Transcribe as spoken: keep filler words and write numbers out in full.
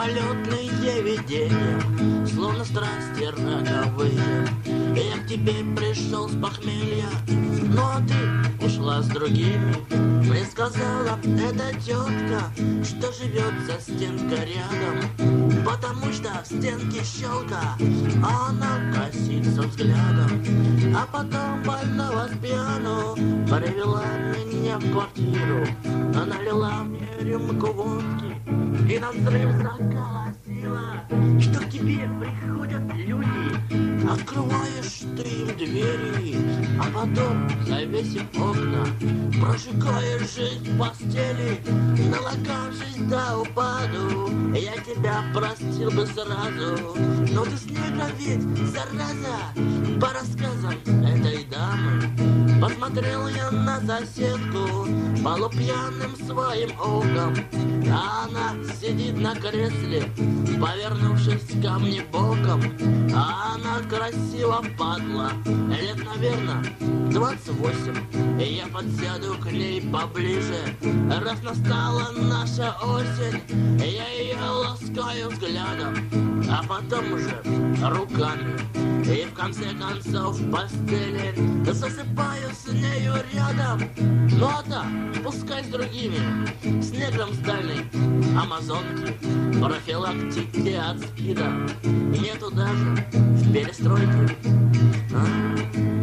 мимолетные видения, словно страсти роковые. Я к тебе пришел с похмелья, но ты ушла с другими. Мне сказала эта тетка, что живет за стенкой рядом, потому что в стенке щелка, а она косится взглядом. А потом больного с пьяну привела меня в квартиру, налила мне рюмку водки и на взрыв заколосила, что к тебе приходят люди, открываешь ты им двери, а потом, завесив окна, прожигаешь жизнь в постели. Налокавшись до упаду, я тебя простил бы сразу, но ты снега ведь, зараза. По рассказам этой дамы посмотрел я на соседку полупьяным своим оком, а она сидит на кресле, повернувшись ко мне боком. А она красиво падла, лет, наверное, двадцать восемь. И я подсяду к ней поближе, раз настала наша осень. Я ее ласкаю взглядом, а потом уже руками. И в конце концов в постели засыпаю с нею рядом. Ну а та, пускай с другими, с негром с дальней Амазонки, профилактики от СПИДа нету даже в перестройке. А?